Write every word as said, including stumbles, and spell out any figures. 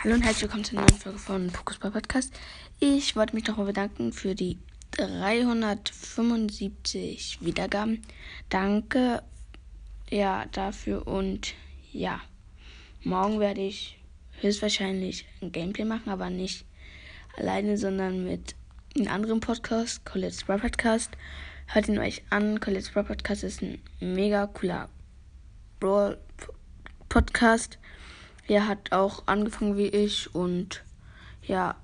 Hallo und herzlich willkommen zur neuen Folge von Fokus bei Podcast. Ich wollte mich nochmal bedanken für die dreihundertfünfundsiebzig Wiedergaben. Danke ja dafür und ja, morgen werde ich höchstwahrscheinlich ein Gameplay machen, aber nicht alleine, sondern mit einem anderen Podcast, Colette's Brawl Podcast. Hört ihn euch an. Colette's Brawl Podcast ist ein mega cooler Brawl Podcast. Er hat auch angefangen wie ich und ja,